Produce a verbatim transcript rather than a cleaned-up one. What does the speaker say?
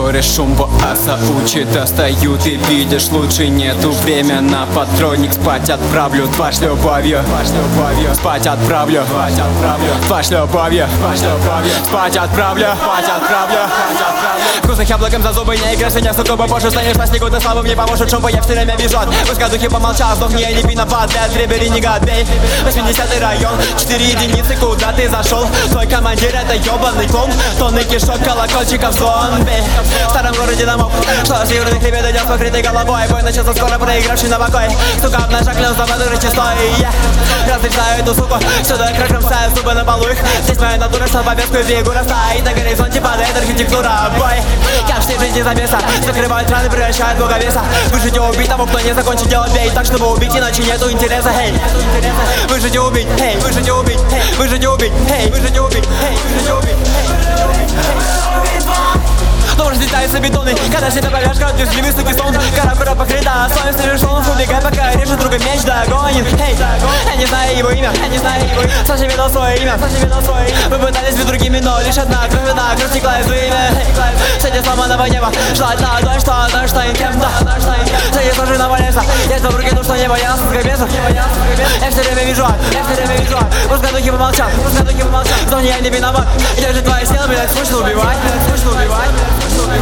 коридоре шум аса учит, достают и видишь, лучше нету время на патроник. Спать отправлю, тварь с любовью, спать отправлю, тварь с любовью, спать отправлю, спать отправлю. Вкусных яблоком за зубы не играешь, меня сука попозже станешь на снегу, ты слабым не поможет, шум я все время бежит. Пускай духи помолчал, сдохни, я не виноват, для требери не гадей. Восьмидесятый район, четыре единицы, куда ты зашел? Твой командир это ебаный клон, тонны кишок, колокольчиков зомби. В старом городе домов, что с юрных ребят идет с покрытой головой. Бой начался скоро, проигравший на покой. Сука, в ножах клен, заводу чистой. Разрезаю эту суку, сюда краком ставят зубы на полу их. Здесь моя натура, что повестку и фигура стоит. На горизонте падает архитектура, бой. Каждый жизни за место, закрывают раны, превращают бога веса. Выжить и убить того, кто не закончит делать бей. Так, чтобы убить, иначе нету интереса, хей. Выжить и убить, хей, выжить и убить, хей. Выжить и убить, хей, выжить и убить, хей, выжить и убить, хей. Дом разлетается бетонный, когда себя поляшь, кровью злевый суки сон. Кора покрыта, слоем стрижен, убегай, пока режет друга меч догонит. Эй, я не знаю его имя, я не знаю его имя. Саша видал свое имя, Саша видал свое имя. Вы пытались быть другими, но лишь одна кровь, одна кровь текла из имя. Среди сломанного неба, желать на одной, что одной, что инкем, да. Среди сложенного леса, я в руке, ну что не боялся, как бесов. Я все время вижу ад, я все время вижу ад. Пускай духи помолчат, пускай духи помолчат. Но я не виноват, держит твои силы, блядь, скучно убивать, скучно убивать.